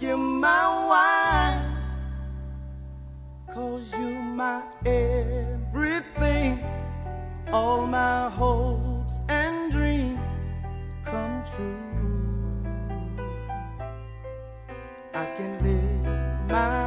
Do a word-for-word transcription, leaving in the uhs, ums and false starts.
you my wine, 'cause you my everything. All my hopes and dreams come true. I can live my